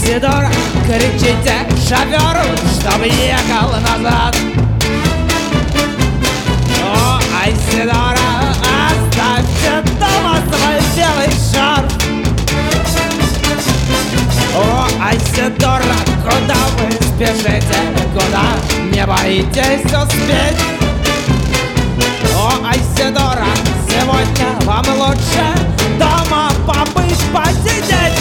Айседора, кричите шоферу, чтобы ехал назад. О, Айседора, оставьте дома свой белый шарф. О, Айседора, куда вы спешите, куда не боитесь успеть? О, Айседора, сегодня вам лучше дома побыть, посидеть.